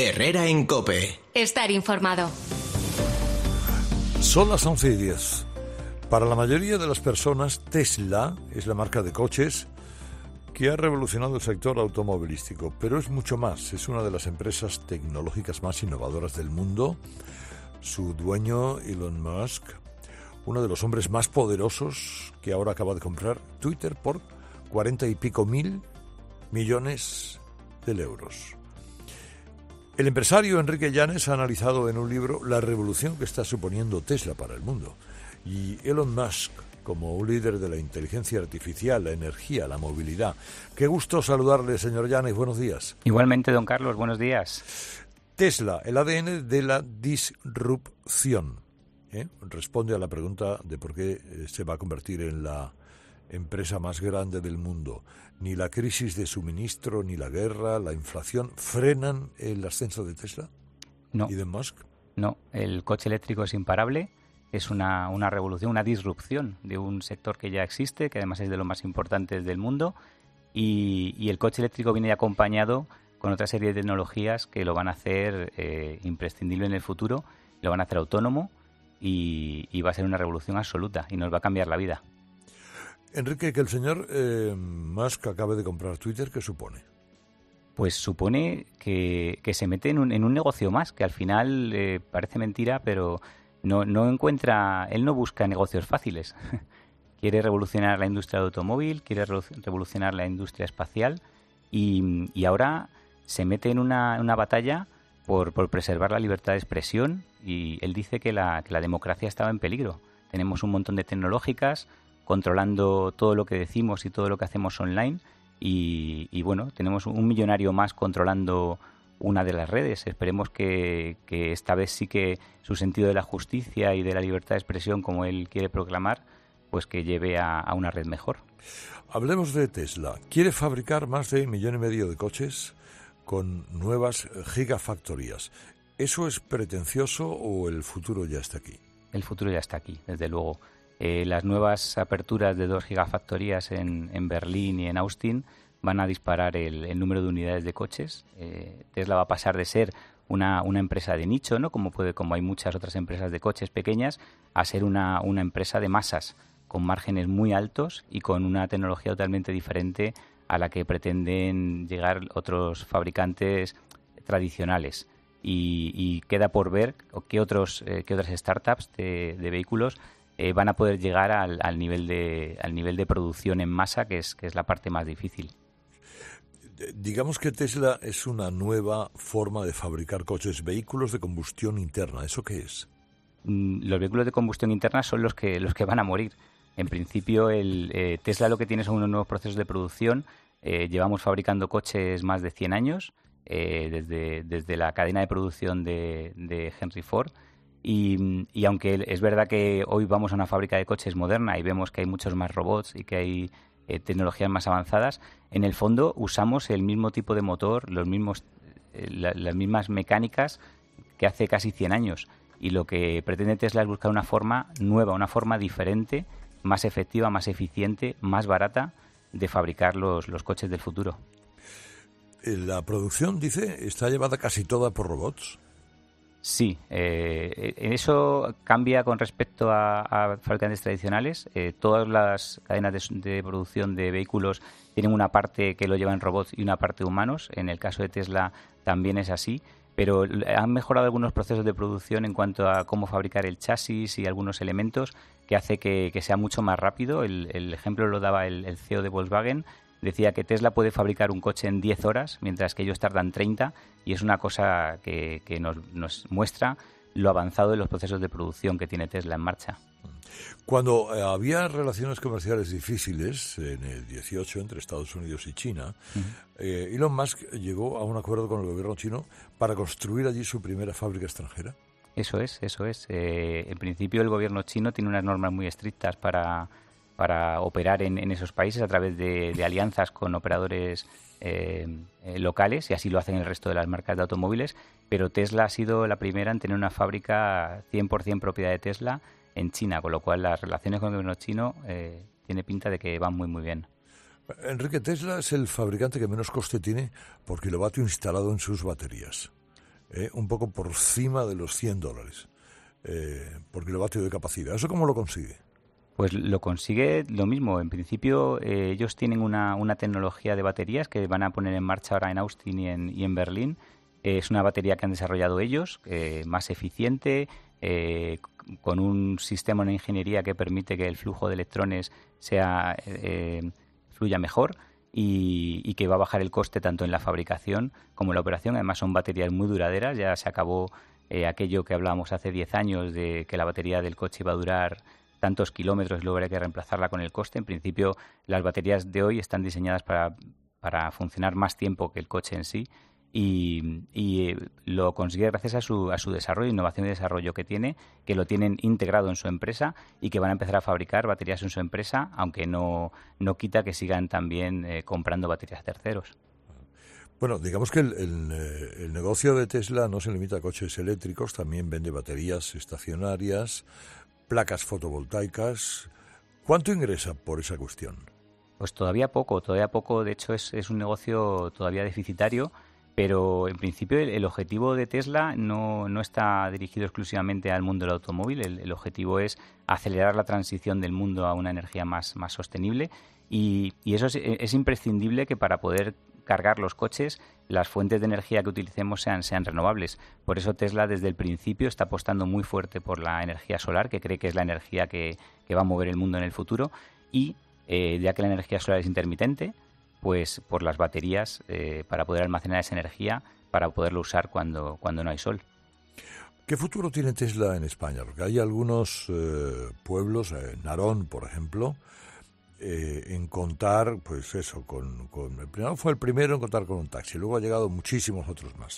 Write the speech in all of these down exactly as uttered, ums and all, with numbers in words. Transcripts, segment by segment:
Herrera en COPE. Estar informado. Son las once y diez. Para la mayoría de las personas, Tesla es la marca de coches que ha revolucionado el sector automovilístico, pero es mucho más. Es una de las empresas tecnológicas más innovadoras del mundo. Su dueño, Elon Musk, uno de los hombres más poderosos, que ahora acaba de comprar Twitter por cuarenta y pico mil millones de euros. El empresario Enrique Llanes ha analizado en un libro la revolución que está suponiendo Tesla para el mundo. Y Elon Musk, como un líder de la inteligencia artificial, la energía, la movilidad. Qué gusto saludarle, señor Llanes. Buenos días. Igualmente, don Carlos. Buenos días. Tesla, el A D N de la disrupción. ¿Eh? Responde a la pregunta de por qué se va a convertir en la empresa más grande del mundo. Ni la crisis de suministro, ni la guerra, la inflación frenan el ascenso de Tesla. No. ¿Y de Musk? No, el coche eléctrico es imparable. Es una, una revolución, una disrupción de un sector que ya existe, que además es de los más importantes del mundo. Y, y el coche eléctrico viene acompañado con otra serie de tecnologías que lo van a hacer eh, imprescindible en el futuro, lo van a hacer autónomo y, y va a ser una revolución absoluta y nos va a cambiar la vida. Enrique, que el señor eh, Musk acabe de comprar Twitter, ¿qué supone? Pues supone que, que se mete en un, en un negocio más, que al final eh, parece mentira, pero no, no encuentra, él no busca negocios fáciles. Quiere revolucionar la industria del automóvil, quiere revolucionar la industria espacial y, y ahora se mete en una, una batalla por, por preservar la libertad de expresión y él dice que la, que la democracia estaba en peligro. Tenemos un montón de tecnológicas controlando todo lo que decimos y todo lo que hacemos online y, y bueno, tenemos un millonario más controlando una de las redes. Esperemos que, que esta vez sí que su sentido de la justicia y de la libertad de expresión, como él quiere proclamar, pues que lleve a, a una red mejor. Hablemos de Tesla. Quiere fabricar más de un millón y medio de coches con nuevas gigafactorías. ¿Eso es pretencioso o el futuro ya está aquí? El futuro ya está aquí, desde luego. Eh, las nuevas aperturas de dos gigafactorías en, en Berlín y en Austin van a disparar el, el número de unidades de coches. Eh, Tesla va a pasar de ser una, una empresa de nicho, ¿no? Como puede, como hay muchas otras empresas de coches pequeñas, a ser una, una empresa de masas, con márgenes muy altos y con una tecnología totalmente diferente a la que pretenden llegar otros fabricantes tradicionales. Y, y queda por ver qué otros eh, qué otras startups de, de vehículos eh, van a poder llegar al, al nivel de al nivel de producción en masa, que es que es la parte más difícil. Digamos que Tesla es una nueva forma de fabricar coches, vehículos de combustión interna. ¿Eso qué es? Los vehículos de combustión interna son los que los que van a morir. En principio, el eh, Tesla lo que tiene son unos nuevos procesos de producción. Eh, llevamos fabricando coches más de cien años, eh, desde, desde la cadena de producción de, de Henry Ford. Y, y aunque es verdad que hoy vamos a una fábrica de coches moderna y vemos que hay muchos más robots y que hay eh, tecnologías más avanzadas, en el fondo usamos el mismo tipo de motor, los mismos, eh, la, las mismas mecánicas que hace casi cien años. Y lo que pretende Tesla es buscar una forma nueva, una forma diferente, más efectiva, más eficiente, más barata de fabricar los, los coches del futuro. La producción, dice, está llevada casi toda por robots. Sí, eh, eso cambia con respecto a, a fabricantes tradicionales. Eh, todas las cadenas de, de producción de vehículos tienen una parte que lo llevan robots y una parte humanos. En el caso de Tesla también es así, pero han mejorado algunos procesos de producción en cuanto a cómo fabricar el chasis y algunos elementos que hace que, que sea mucho más rápido. El, el ejemplo lo daba el, el C E O de Volkswagen. Decía que Tesla puede fabricar un coche en diez horas, mientras que ellos tardan treinta, y es una cosa que, que nos, nos muestra lo avanzado de los procesos de producción que tiene Tesla en marcha. Cuando eh, había relaciones comerciales difíciles en el dieciocho entre Estados Unidos y China, uh-huh. eh, Elon Musk llegó a un acuerdo con el gobierno chino para construir allí su primera fábrica extranjera. Eso es, eso es. Eh, en principio el gobierno chino tiene unas normas muy estrictas para... para operar en, en esos países a través de, de alianzas con operadores eh, eh, locales, y así lo hacen el resto de las marcas de automóviles, pero Tesla ha sido la primera en tener una fábrica cien por ciento propiedad de Tesla en China, con lo cual las relaciones con el gobierno chino eh, tiene pinta de que van muy muy bien. Enrique, Tesla es el fabricante que menos coste tiene por kilovatio instalado en sus baterías. eh, un poco por encima de los cien dólares eh, por kilovatio de capacidad. ¿Eso cómo lo consigue? Pues lo consigue lo mismo. En principio, eh, ellos tienen una, una tecnología de baterías que van a poner en marcha ahora en Austin y en, y en Berlín. Eh, es una batería que han desarrollado ellos, eh, más eficiente, eh, con un sistema de ingeniería que permite que el flujo de electrones sea eh, fluya mejor y, y que va a bajar el coste tanto en la fabricación como en la operación. Además, son baterías muy duraderas. Ya se acabó eh, aquello que hablábamos hace diez años de que la batería del coche iba a durar tantos kilómetros y luego habría que reemplazarla con el coste. En principio, las baterías de hoy están diseñadas para, para funcionar más tiempo que el coche en sí. Y, y lo consigue gracias a su, a su desarrollo, innovación y desarrollo que tiene, que lo tienen integrado en su empresa y que van a empezar a fabricar baterías en su empresa, aunque no, no quita que sigan también eh, comprando baterías a terceros. Bueno, digamos que el, el, el negocio de Tesla no se limita a coches eléctricos, también vende baterías estacionarias, placas fotovoltaicas. ¿Cuánto ingresa por esa cuestión? Pues todavía poco, todavía poco. De hecho, es, es un negocio todavía deficitario. Pero en principio el, el objetivo de Tesla no, no está dirigido exclusivamente al mundo del automóvil. El, el objetivo es acelerar la transición del mundo a una energía más, más sostenible y, y eso es, es imprescindible que para poder cargar los coches las fuentes de energía que utilicemos sean, sean renovables. Por eso Tesla desde el principio está apostando muy fuerte por la energía solar, que cree que es la energía que, que va a mover el mundo en el futuro y eh, ya que la energía solar es intermitente, pues por las baterías eh, para poder almacenar esa energía para poderlo usar cuando, cuando no hay sol. ¿Qué futuro tiene Tesla en España? Porque hay algunos eh, pueblos, eh, Narón, por ejemplo, eh, en contar, pues eso, con, con el primero fue el primero en contar con un taxi, luego ha llegado muchísimos otros más.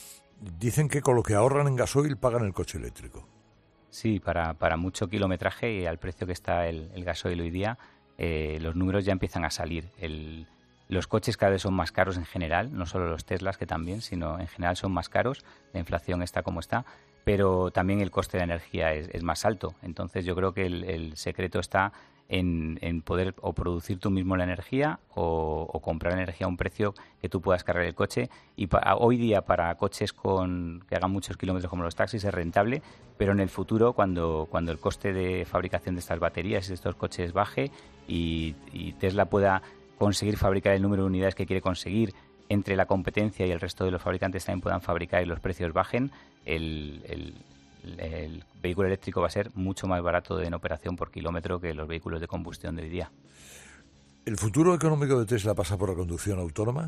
Dicen que con lo que ahorran en gasoil pagan el coche eléctrico. Sí, para, para mucho kilometraje y al precio que está el, el gasoil hoy día, eh, los números ya empiezan a salir. El Los coches cada vez son más caros en general, no solo los Teslas, que también, sino en general son más caros. La inflación está como está, pero también el coste de la energía es, es más alto. Entonces yo creo que el, el secreto está en, en poder o producir tú mismo la energía o, o comprar energía a un precio que tú puedas cargar el coche. Y pa, hoy día para coches con que hagan muchos kilómetros como los taxis es rentable, pero en el futuro cuando, cuando el coste de fabricación de estas baterías y de estos coches baje y, y Tesla pueda conseguir fabricar el número de unidades que quiere conseguir, entre la competencia y el resto de los fabricantes también puedan fabricar y los precios bajen, el, el, el vehículo eléctrico va a ser mucho más barato en operación por kilómetro que los vehículos de combustión de hoy día. ¿El futuro económico de Tesla pasa por la conducción autónoma?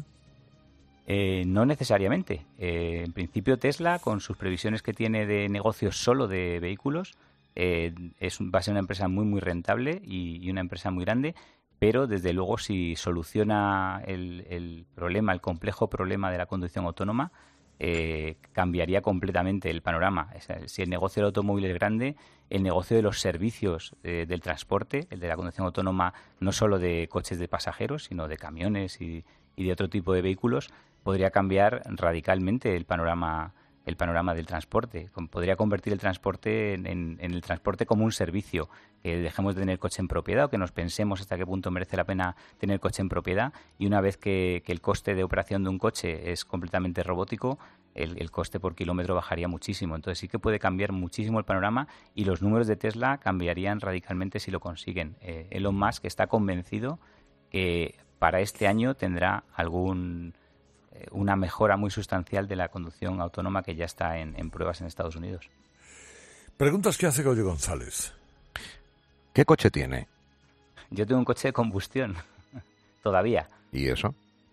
Eh, no necesariamente. Eh, en principio Tesla, con sus previsiones que tiene de negocios solo de vehículos, eh, es, va a ser una empresa muy muy rentable y, y una empresa muy grande. Pero, desde luego, si soluciona el, el problema, el complejo problema de la conducción autónoma, eh, cambiaría completamente el panorama. O sea, si el negocio del automóvil es grande, el negocio de los servicios eh, del transporte, el de la conducción autónoma, no solo de coches de pasajeros, sino de camiones y, y de otro tipo de vehículos, podría cambiar radicalmente el panorama el panorama del transporte. Podría convertir el transporte en, en, en el transporte como un servicio, que dejemos de tener coche en propiedad o que nos pensemos hasta qué punto merece la pena tener coche en propiedad y una vez que, que el coste de operación de un coche es completamente robótico, el, el coste por kilómetro bajaría muchísimo. Entonces sí que puede cambiar muchísimo el panorama y los números de Tesla cambiarían radicalmente si lo consiguen. Eh, Elon Musk está convencido que para este año tendrá algún una mejora muy sustancial de la conducción autónoma que ya está en, en pruebas en Estados Unidos. Preguntas que hace Goyo González. ¿Qué coche tiene? Yo tengo un coche de combustión, todavía. ¿Y eso?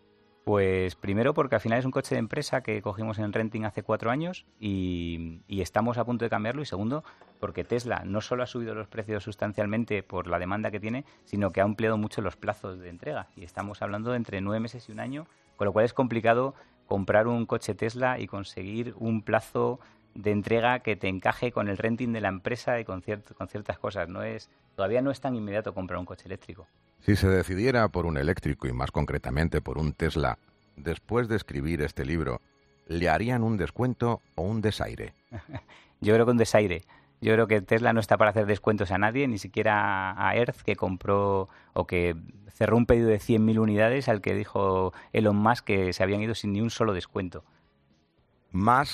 Pues primero porque al final es un coche de empresa que cogimos en renting hace cuatro años y, y estamos a punto de cambiarlo. Y segundo, porque Tesla no solo ha subido los precios sustancialmente por la demanda que tiene, sino que ha ampliado mucho los plazos de entrega. Y estamos hablando de entre nueve meses y un año, con lo cual es complicado comprar un coche Tesla y conseguir un plazo de entrega que te encaje con el renting de la empresa y con, ciert- con ciertas cosas. No es, todavía no es tan inmediato comprar un coche eléctrico. Si se decidiera por un eléctrico y más concretamente por un Tesla, después de escribir este libro, ¿le harían un descuento o un desaire? Yo creo que un desaire. Yo creo que Tesla no está para hacer descuentos a nadie, ni siquiera a Hertz, que compró o que cerró un pedido de cien mil unidades al que dijo Elon Musk que se habían ido sin ni un solo descuento. Musk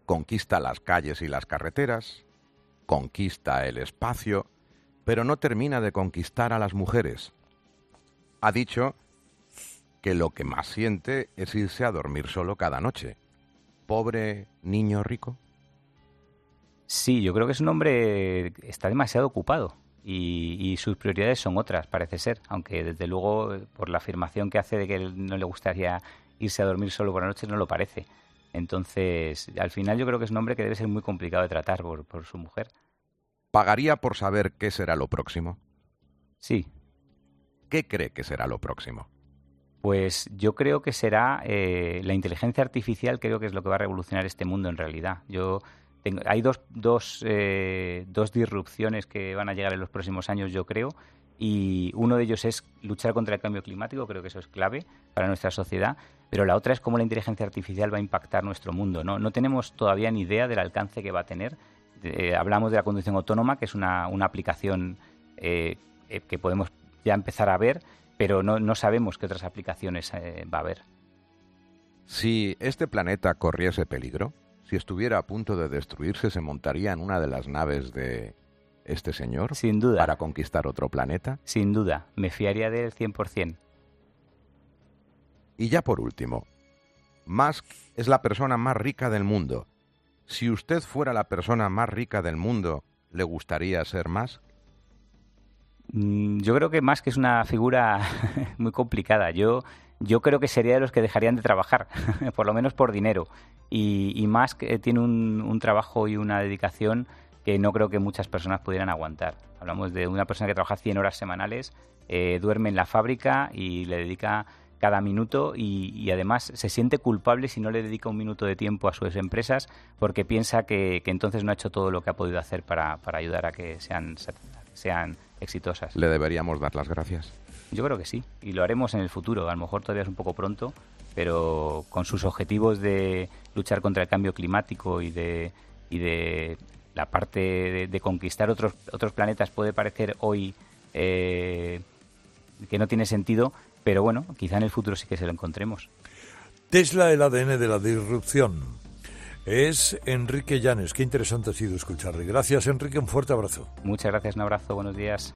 conquista las calles y las carreteras, conquista el espacio, pero no termina de conquistar a las mujeres. Ha dicho que lo que más siente es irse a dormir solo cada noche. ¿Pobre niño rico? Sí, yo creo que es un hombre que está demasiado ocupado y, y sus prioridades son otras, parece ser, aunque desde luego por la afirmación que hace de que él no le gustaría irse a dormir solo por la noche no lo parece. Entonces, al final yo creo que es un hombre que debe ser muy complicado de tratar por, por su mujer. ¿Pagaría por saber qué será lo próximo? Sí. ¿Qué cree que será lo próximo? Pues yo creo que será eh, la inteligencia artificial, creo que es lo que va a revolucionar este mundo en realidad. Yo tengo, hay dos, dos, eh, dos disrupciones que van a llegar en los próximos años, yo creo, y uno de ellos es luchar contra el cambio climático, creo que eso es clave para nuestra sociedad, pero la otra es cómo la inteligencia artificial va a impactar nuestro mundo, ¿no? No tenemos todavía ni idea del alcance que va a tener. Eh, hablamos de la conducción autónoma, que es una, una aplicación eh, eh, que podemos ya empezar a ver, pero no, no sabemos qué otras aplicaciones eh, va a haber. Si este planeta corriese peligro, si estuviera a punto de destruirse, ¿se montaría en una de las naves de este señor? Sin duda. ¿Para conquistar otro planeta? Sin duda. Me fiaría de él cien por ciento. Y ya por último, Musk es la persona más rica del mundo. Si usted fuera la persona más rica del mundo, ¿le gustaría ser Musk? Yo creo que Musk es una figura muy complicada. Yo, yo creo que sería de los que dejarían de trabajar, por lo menos por dinero. Y, y Musk eh, tiene un, un trabajo y una dedicación que no creo que muchas personas pudieran aguantar. Hablamos de una persona que trabaja cien horas semanales, eh, duerme en la fábrica y le dedica cada minuto y, y además se siente culpable si no le dedica un minuto de tiempo a sus empresas porque piensa que, que entonces no ha hecho todo lo que ha podido hacer para, para ayudar a que sean, sean exitosas. ¿Le deberíamos dar las gracias? Yo creo que sí, y lo haremos en el futuro. A lo mejor todavía es un poco pronto, pero con sus objetivos de luchar contra el cambio climático y de, y de la parte de, de conquistar otros, otros planetas puede parecer hoy eh, que no tiene sentido, pero bueno, quizá en el futuro sí que se lo encontremos. Tesla, el A D N de la disrupción. Es Enrique Llanes. Qué interesante ha sido escucharle. Gracias, Enrique. Un fuerte abrazo. Muchas gracias, un abrazo, buenos días.